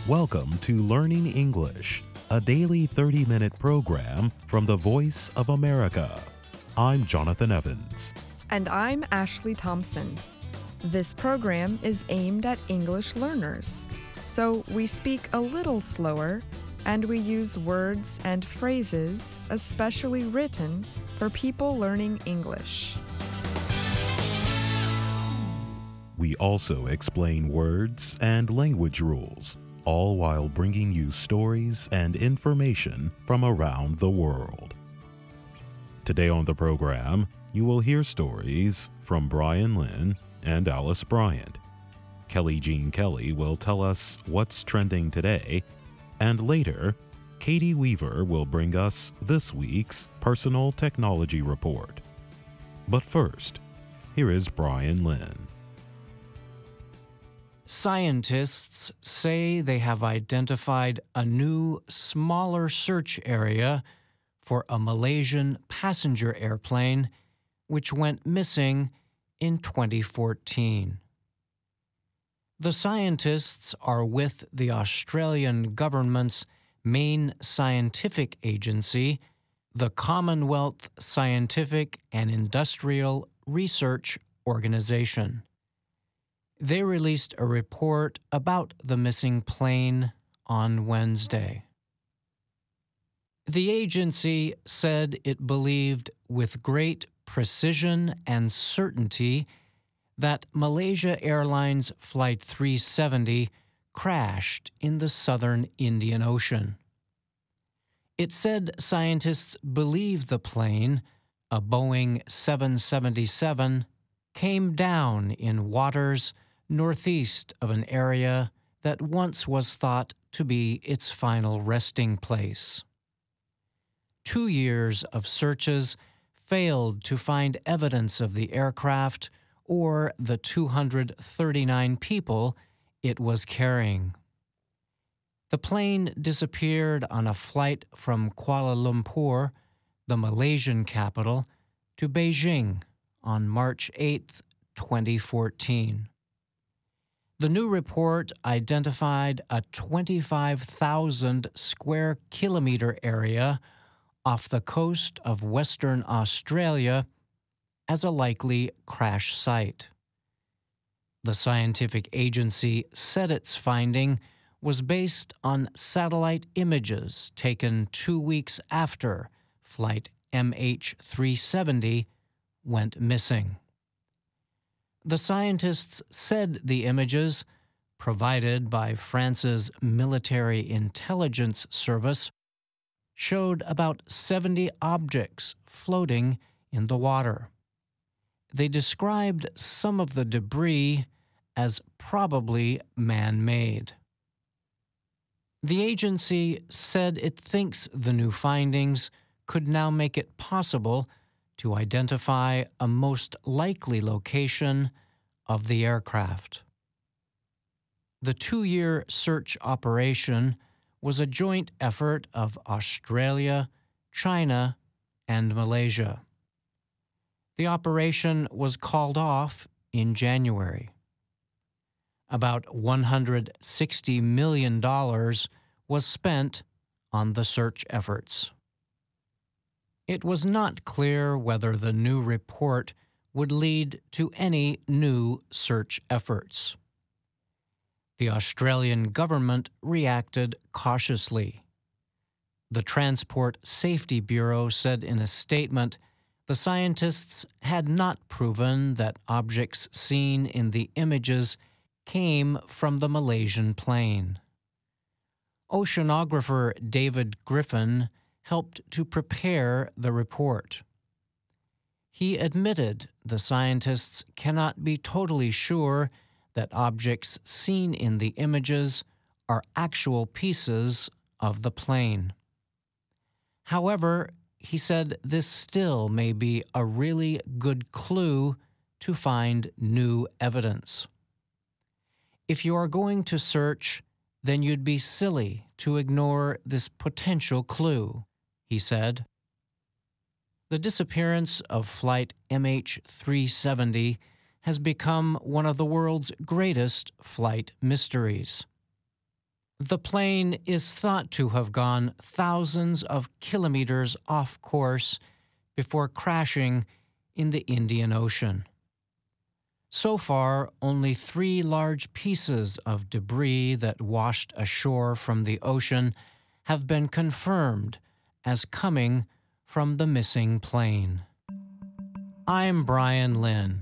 Welcome to Learning English, a daily 30-minute program from the Voice of America. I'm Jonathan Evans. And I'm Ashley Thompson. This program is aimed at English learners, so we speak a little slower and we use words and phrases especially written for people learning English. We also explain words and language rules, all while bringing you stories and information from around the world. Today on the program, you will hear stories from Brian Lynn and Alice Bryant. Kelly Jean Kelly will tell us what's trending today, and later, Katie Weaver will bring us this week's Personal Technology Report. But first, here is Brian Lynn. Scientists say they have identified a new, smaller search area for a Malaysian passenger airplane which went missing in 2014. The scientists are with the Australian government's main scientific agency, the Commonwealth Scientific and Industrial Research Organisation. They released a report about the missing plane on Wednesday. The agency said it believed with great precision and certainty that Malaysia Airlines Flight 370 crashed in the southern Indian Ocean. It said scientists believe the plane, a Boeing 777, came down in waters northeast of an area that once was thought to be its final resting place. 2 years of searches failed to find evidence of the aircraft or the 239 people it was carrying. The plane disappeared on a flight from Kuala Lumpur, the Malaysian capital, to Beijing on March 8, 2014. The new report identified a 25,000 square kilometer area off the coast of Western Australia as a likely crash site. The scientific agency said its finding was based on satellite images taken 2 weeks after Flight MH370 went missing. The scientists said the images, provided by France's military intelligence service, showed about 70 objects floating in the water. They described some of the debris as probably man-made. The agency said it thinks the new findings could now make it possible to identify a most likely location of the aircraft. The 2-year search operation was a joint effort of Australia, China, and Malaysia. The operation was called off in January. About $160 million was spent on the search efforts. It was not clear whether the new report would lead to any new search efforts. The Australian government reacted cautiously. The Transport Safety Bureau said in a statement the scientists had not proven that objects seen in the images came from the Malaysian plane. Oceanographer David Griffin helped to prepare the report. He admitted the scientists cannot be totally sure that objects seen in the images are actual pieces of the plane. However, he said this still may be a really good clue to find new evidence. If you are going to search, then you'd be silly to ignore this potential clue, he said. The disappearance of Flight MH370 has become one of the world's greatest flight mysteries. The plane is thought to have gone thousands of kilometers off course before crashing in the Indian Ocean. So far, only 3 large pieces of debris that washed ashore from the ocean have been confirmed as coming from the missing plane. I'm Brian Lynn.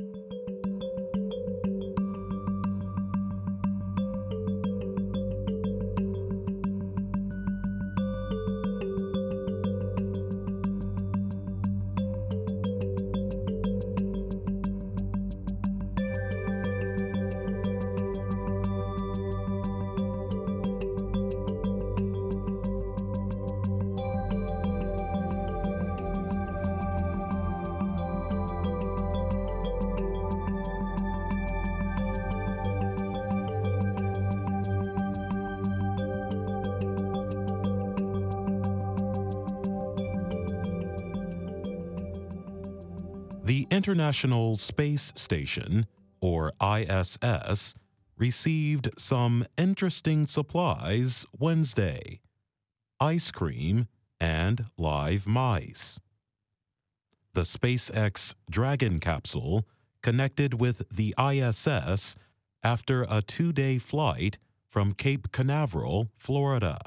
The International Space Station, or ISS, received some interesting supplies Wednesday: ice cream and live mice. The SpaceX Dragon capsule connected with the ISS after a 2-day flight from Cape Canaveral, Florida.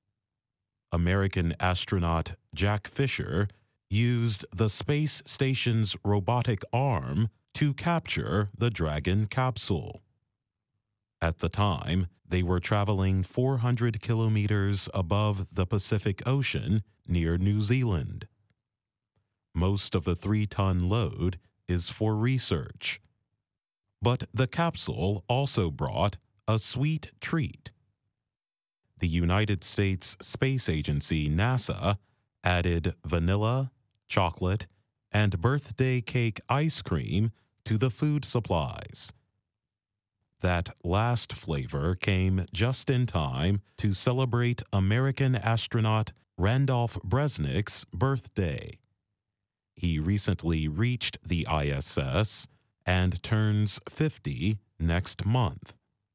American astronaut Jack Fisher used the space station's robotic arm to capture the Dragon capsule. At the time, they were traveling 400 kilometers above the Pacific Ocean near New Zealand. Most of the 3-ton load is for research. But the capsule also brought a sweet treat. The United States Space Agency, NASA, added vanilla, chocolate, and birthday cake ice cream to the food supplies. That last flavor came just in time to celebrate American astronaut Randolph Bresnik's birthday. He recently reached the ISS and turns 50 next month.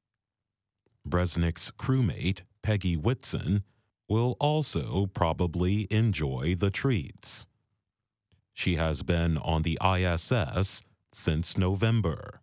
Bresnik's crewmate, Peggy Whitson, will also probably enjoy the treats. She has been on the ISS since November.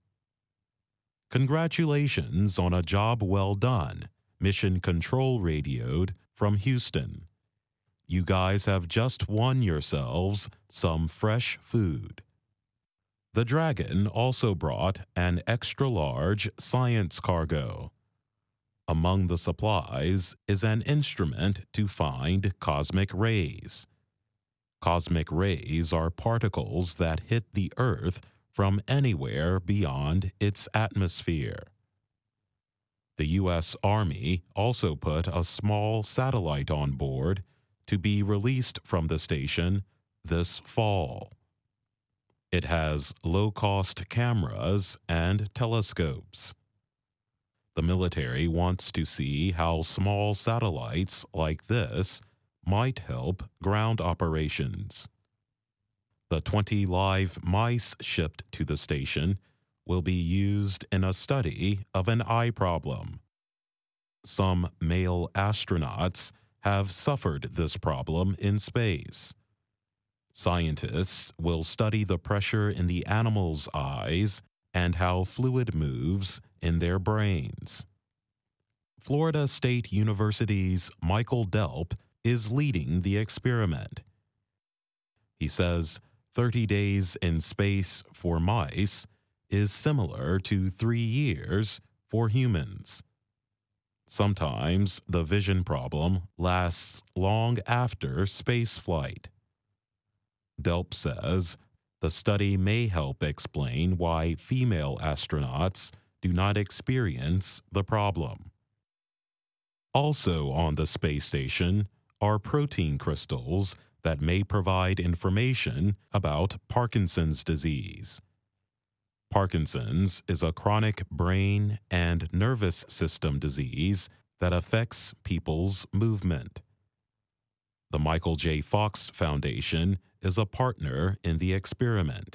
Congratulations on a job well done, Mission Control radioed from Houston. You guys have just won yourselves some fresh food. The Dragon also brought an extra-large science cargo. Among the supplies is an instrument to find cosmic rays. Cosmic rays are particles that hit the Earth from anywhere beyond its atmosphere. The U.S. Army also put a small satellite on board to be released from the station this fall. It has low-cost cameras and telescopes. The military wants to see how small satellites like this might help ground operations. The 20 live mice shipped to the station will be used in a study of an eye problem. Some male astronauts have suffered this problem in space. Scientists will study the pressure in the animals' eyes and how fluid moves in their brains. Florida State University's Michael Delp is leading the experiment. He says 30 days in space for mice is similar to 3 years for humans. Sometimes the vision problem lasts long after space flight. Delp says the study may help explain why female astronauts do not experience the problem. Also on the space station are protein crystals that may provide information about Parkinson's disease. Parkinson's is a chronic brain and nervous system disease that affects people's movement. The Michael J. Fox Foundation is a partner in the experiment.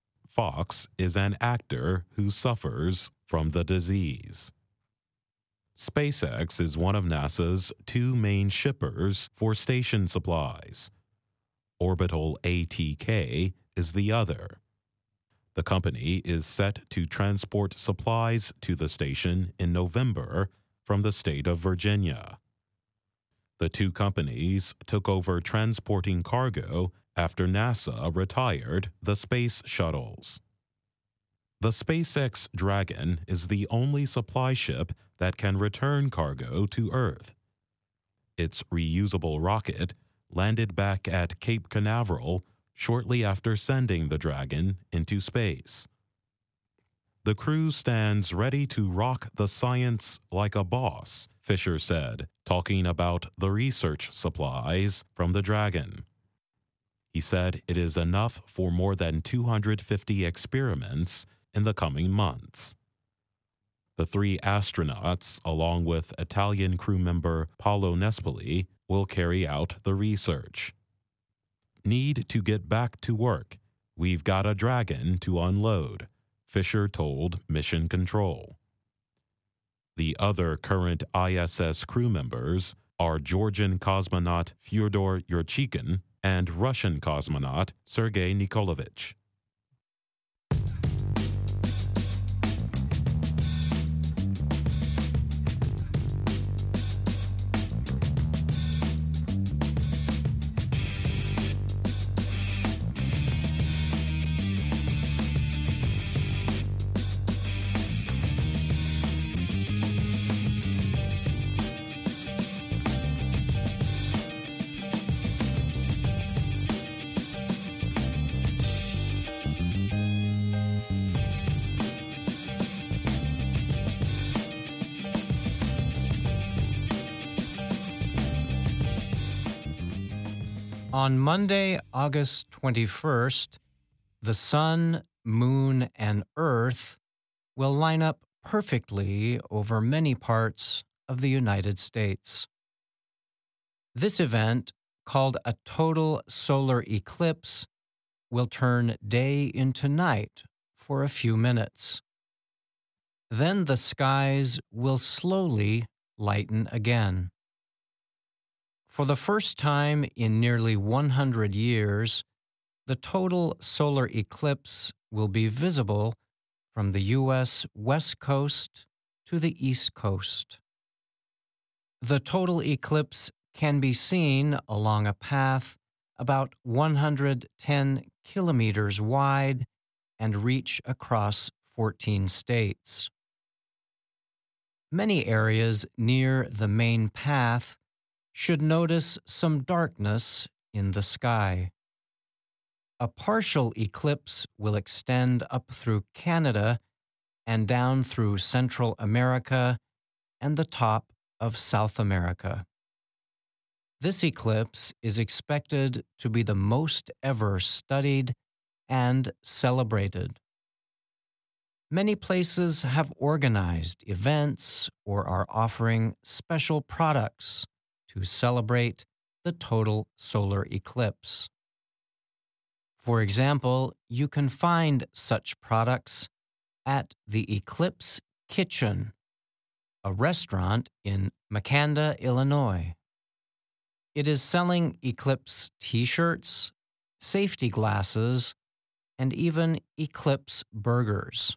Fox is an actor who suffers from the disease. SpaceX is one of NASA's two main shippers for station supplies. Orbital ATK is the other. The company is set to transport supplies to the station in November from the state of Virginia. The two companies took over transporting cargo after NASA retired the space shuttles. The SpaceX Dragon is the only supply ship that can return cargo to Earth. Its reusable rocket landed back at Cape Canaveral shortly after sending the Dragon into space. The crew stands ready to rock the science like a boss, Fisher said, talking about the research supplies from the Dragon. He said it is enough for more than 250 experiments in the coming months. The three astronauts, along with Italian crew member Paolo Nespoli, will carry out the research. Need to get back to work. We've got a Dragon to unload, Fisher told Mission Control. The other current ISS crew members are Georgian cosmonaut Fyodor Yurchikhin and Russian cosmonaut Sergei Nikolaevich. On Monday, August 21st, the Sun, Moon, and Earth will line up perfectly over many parts of the United States. This event, called a total solar eclipse, will turn day into night for a few minutes. Then the skies will slowly lighten again. For the first time in nearly 100 years, the total solar eclipse will be visible from the U.S. West Coast to the East Coast. The total eclipse can be seen along a path about 110 kilometers wide and reach across 14 states. Many areas near the main path should notice some darkness in the sky. A partial eclipse will extend up through Canada and down through Central America and the top of South America. This eclipse is expected to be the most ever studied and celebrated. Many places have organized events or are offering special products to celebrate the total solar eclipse. For example, you can find such products at the Eclipse Kitchen, a restaurant in Makanda, Illinois. It is selling Eclipse t-shirts, safety glasses, and even Eclipse burgers.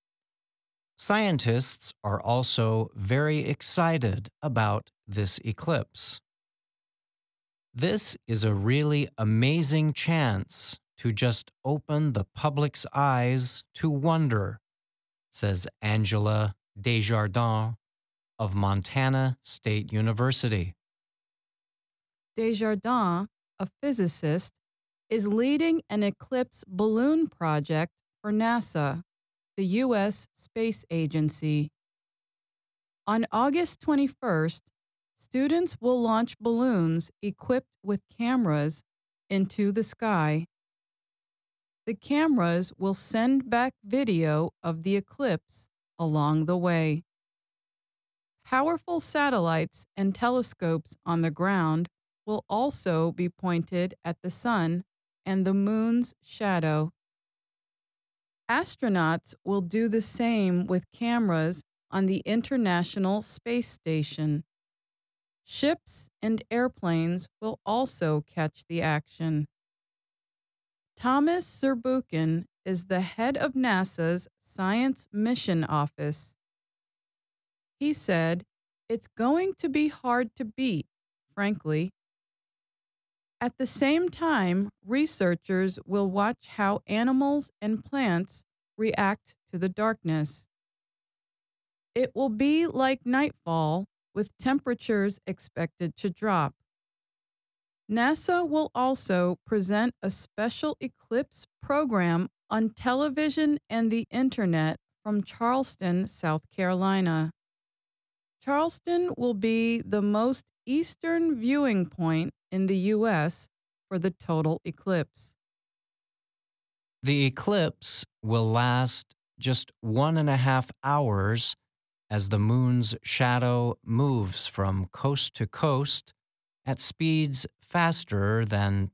Scientists are also very excited about this eclipse. This is a really amazing chance to just open the public's eyes to wonder, says Angela Desjardins of Montana State University. Desjardins, a physicist, is leading an eclipse balloon project for NASA, the U.S. Space Agency. On August 21st, students will launch balloons equipped with cameras into the sky. The cameras will send back video of the eclipse along the way. Powerful satellites and telescopes on the ground will also be pointed at the sun and the moon's shadow. Astronauts will do the same with cameras on the International Space Station. Ships and airplanes will also catch the action. Thomas Zurbuchen is the head of NASA's Science Mission Office. He said, "It's going to be hard to beat, frankly." At the same time, researchers will watch how animals and plants react to the darkness. It will be like nightfall, with temperatures expected to drop. NASA will also present a special eclipse program on television and the internet from Charleston, South Carolina. Charleston will be the most eastern viewing point in the U.S. for the total eclipse. The eclipse will last just 1.5 hours as the moon's shadow moves from coast to coast at speeds faster than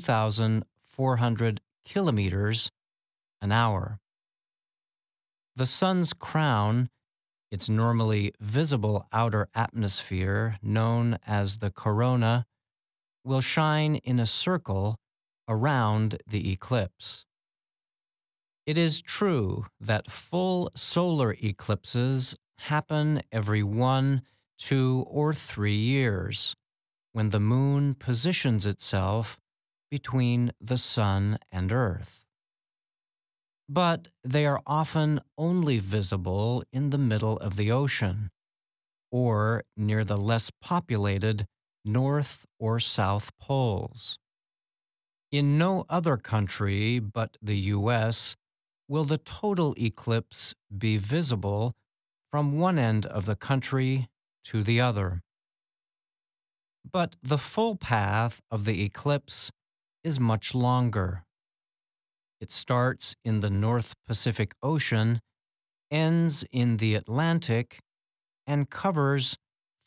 2,400 kilometers an hour. The sun's crown, its normally visible outer atmosphere known as the corona, will shine in a circle around the eclipse. It is true that full solar eclipses happen every 1, 2, or 3 years, when the moon positions itself between the sun and Earth. But they are often only visible in the middle of the ocean, or near the less populated North or South poles. In no other country but the U.S. will the total eclipse be visible from one end of the country to the other. But the full path of the eclipse is much longer. It starts in the North Pacific Ocean, ends in the Atlantic, and covers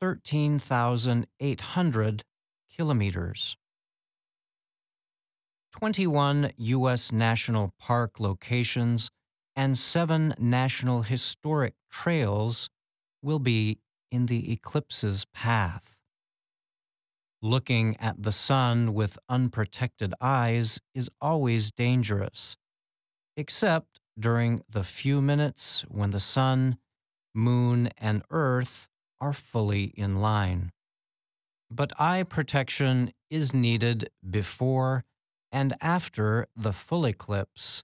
13,800 kilometers. 21 U.S. national park locations and 7 national historic trails will be in the eclipse's path. Looking at the sun with unprotected eyes is always dangerous, except during the few minutes when the sun, moon, and Earth are fully in line. But eye protection is needed before and after the full eclipse.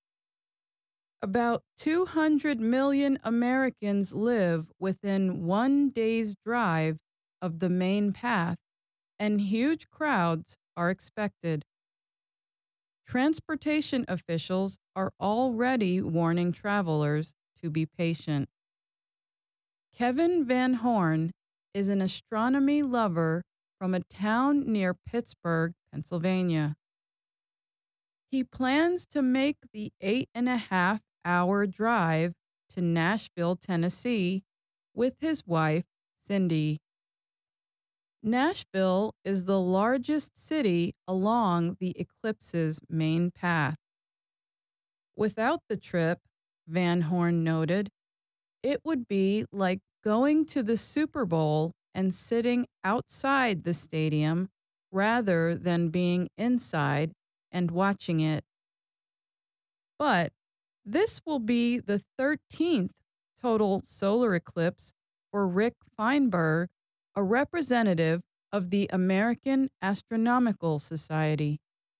About 200 million Americans live within 1 day's drive of the main path, and huge crowds are expected. Transportation officials are already warning travelers to be patient. Kevin Van Horn is an astronomy lover from a town near Pittsburgh, Pennsylvania. He plans to make the 8.5-hour drive to Nashville, Tennessee, with his wife, Cindy. Nashville is the largest city along the eclipse's main path. Without the trip, Van Horn noted, it would be like going to the Super Bowl and sitting outside the stadium rather than being inside and watching it. But this will be the 13th total solar eclipse for Rick Feinberg, a representative of the American Astronomical Society.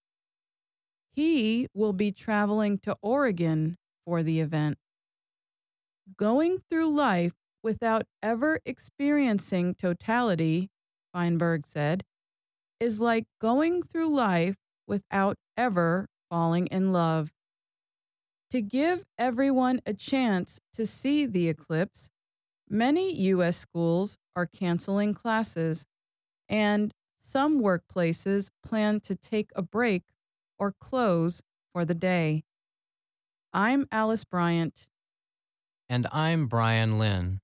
He will be traveling to Oregon for the event. Going through life without ever experiencing totality, Feinberg said, is like going through life without ever falling in love. To give everyone a chance to see the eclipse, many U.S. schools are canceling classes, and some workplaces plan to take a break or close for the day. I'm Alice Bryant. And I'm Brian Lynn.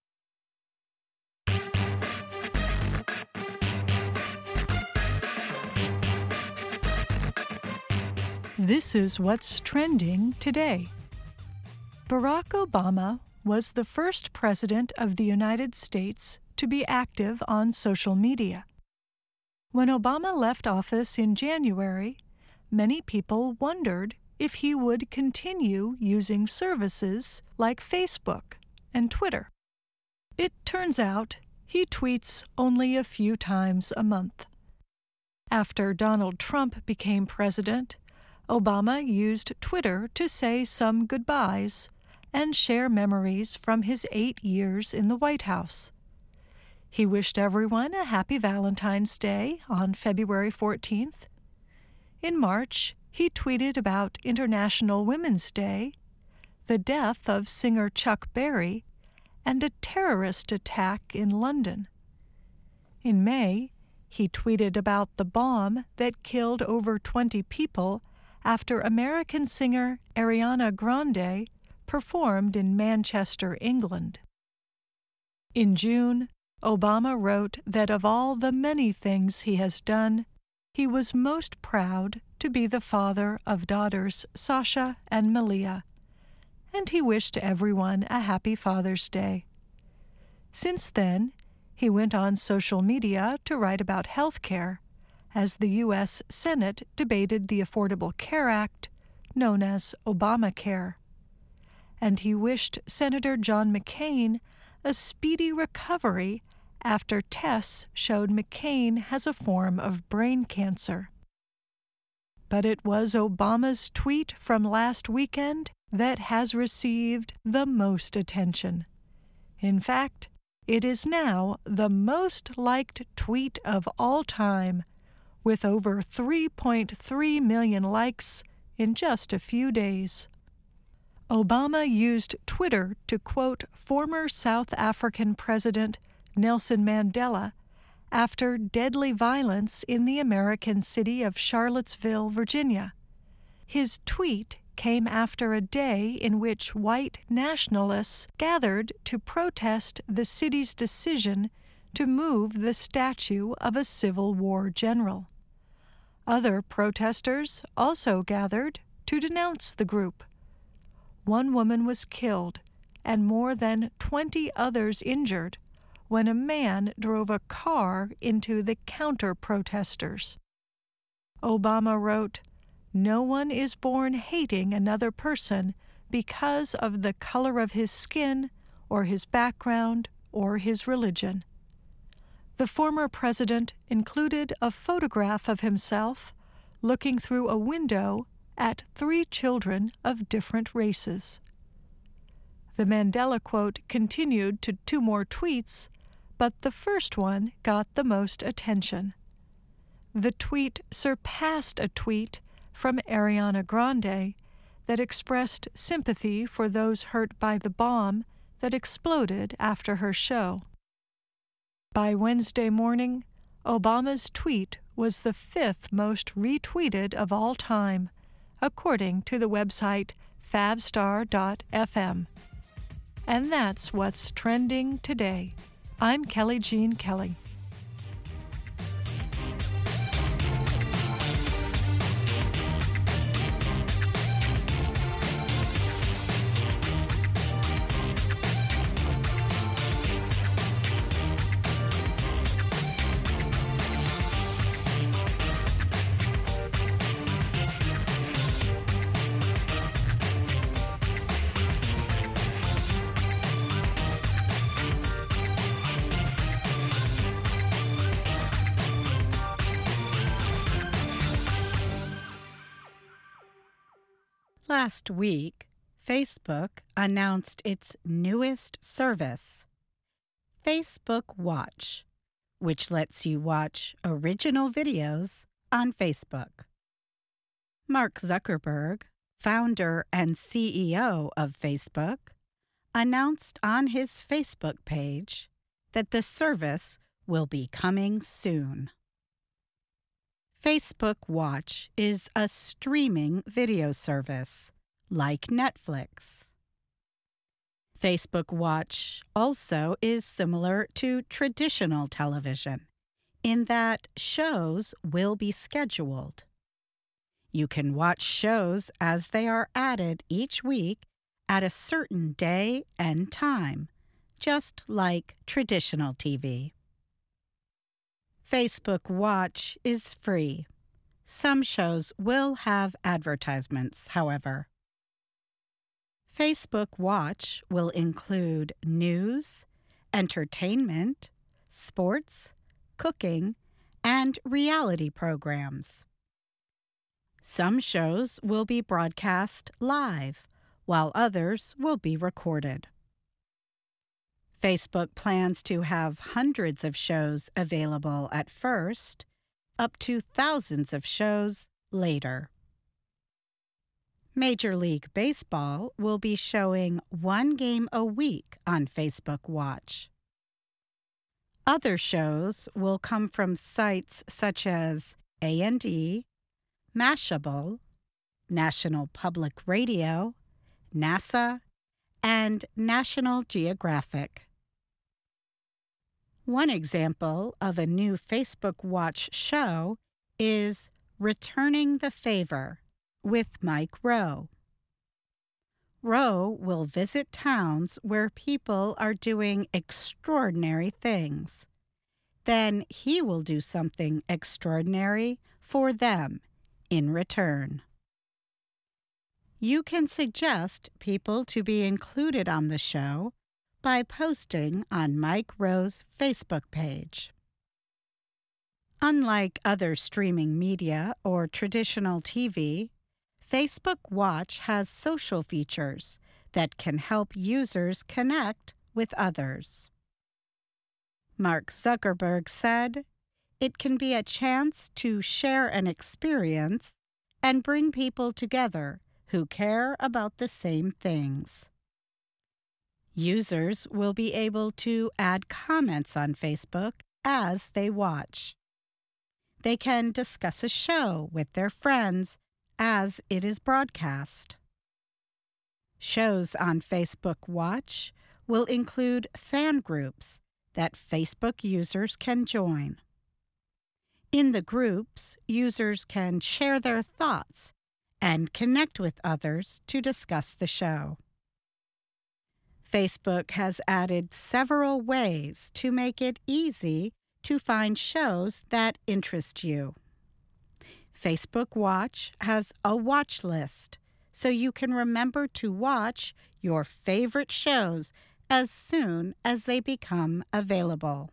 This is what's trending today. Barack Obama was the first president of the United States to be active on social media. When Obama left office in January, many people wondered if he would continue using services like Facebook and Twitter. It turns out he tweets only a few times a month. After Donald Trump became president, Obama used Twitter to say some goodbyes and share memories from his 8 years in the White House. He wished everyone a happy Valentine's Day on February 14th. In March, he tweeted about International Women's Day, the death of singer Chuck Berry, and a terrorist attack in London. In May, he tweeted about the bomb that killed over 20 people after American singer Ariana Grande performed in Manchester, England. In June, Obama wrote that of all the many things he has done, he was most proud to be the father of daughters Sasha and Malia, and he wished everyone a happy Father's Day. Since then, he went on social media to write about health care as the U.S. Senate debated the Affordable Care Act, known as Obamacare. And he wished Senator John McCain a speedy recovery after tests showed McCain has a form of brain cancer. But it was Obama's tweet from last weekend that has received the most attention. In fact, it is now the most liked tweet of all time, with over 3.3 million likes in just a few days. Obama used Twitter to quote former South African President Nelson Mandela after deadly violence in the American city of Charlottesville, Virginia. His tweet came after a day in which white nationalists gathered to protest the city's decision to move the statue of a Civil War general. Other protesters also gathered to denounce the group. One woman was killed and more than 20 others injured when a man drove a car into the counter-protesters. Obama wrote, "No one is born hating another person because of the color of his skin or his background or his religion." The former president included a photograph of himself looking through a window at 3 children of different races. The Mandela quote continued to 2 more tweets, but the first one got the most attention. The tweet surpassed a tweet from Ariana Grande that expressed sympathy for those hurt by the bomb that exploded after her show. By Wednesday morning, Obama's tweet was the 5th most retweeted of all time, according to the website favstar.fm. And that's what's trending today. I'm Kelly Jean Kelly. Last week, Facebook announced its newest service, Facebook Watch, which lets you watch original videos on Facebook. Mark Zuckerberg, founder and CEO of Facebook, announced on his Facebook page that the service will be coming soon. Facebook Watch is a streaming video service like Netflix. Facebook Watch also is similar to traditional television in that shows will be scheduled. You can watch shows as they are added each week at a certain day and time, just like traditional TV. Facebook Watch is free. Some shows will have advertisements, however. Facebook Watch will include news, entertainment, sports, cooking, and reality programs. Some shows will be broadcast live, while others will be recorded. Facebook plans to have hundreds of shows available at first, up to thousands of shows later. Major League Baseball will be showing one game a week on Facebook Watch. Other shows will come from sites such as A&E, Mashable, National Public Radio, NASA, and National Geographic. One example of a new Facebook Watch show is Returning the Favor with Mike Rowe. Rowe will visit towns where people are doing extraordinary things. Then he will do something extraordinary for them in return. You can suggest people to be included on the show by posting on Mike Rowe's Facebook page. Unlike other streaming media or traditional TV, Facebook Watch has social features that can help users connect with others. Mark Zuckerberg said, "It can be a chance to share an experience and bring people together who care about the same things." Users will be able to add comments on Facebook as they watch. They can discuss a show with their friends as it is broadcast. Shows on Facebook Watch will include fan groups that Facebook users can join. In the groups, users can share their thoughts and connect with others to discuss the show. Facebook has added several ways to make it easy to find shows that interest you. Facebook Watch has a watch list, so you can remember to watch your favorite shows as soon as they become available.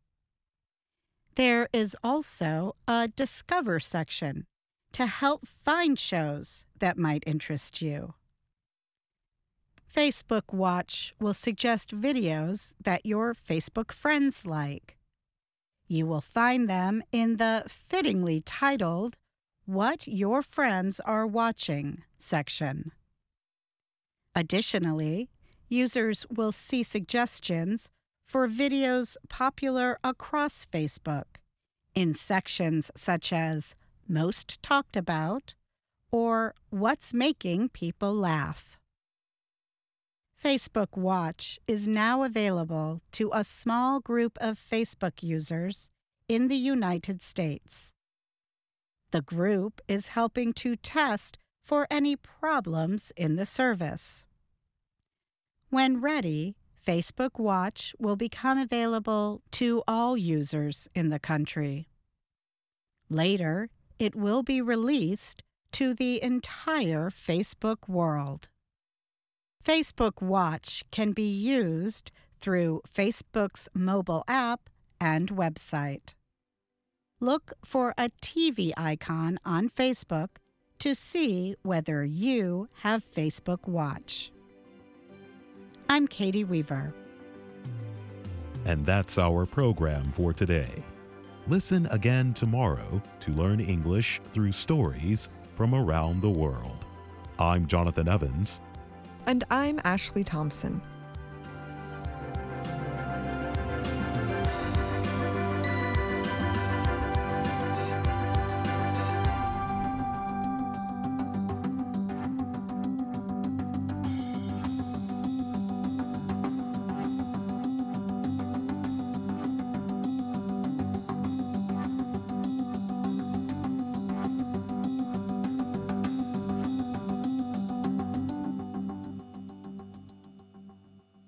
There is also a Discover section to help find shows that might interest you. Facebook Watch will suggest videos that your Facebook friends like. You will find them in the fittingly titled What Your Friends Are Watching section. Additionally, users will see suggestions for videos popular across Facebook in sections such as Most Talked About or What's Making People Laugh. Facebook Watch is now available to a small group of Facebook users in the United States. The group is helping to test for any problems in the service. When ready, Facebook Watch will become available to all users in the country. Later, it will be released to the entire Facebook world. Facebook Watch can be used through Facebook's mobile app and website. Look for a TV icon on Facebook to see whether you have Facebook Watch. I'm Katie Weaver. And that's our program for today. Listen again tomorrow to learn English through stories from around the world. I'm Jonathan Evans. And I'm Ashley Thompson.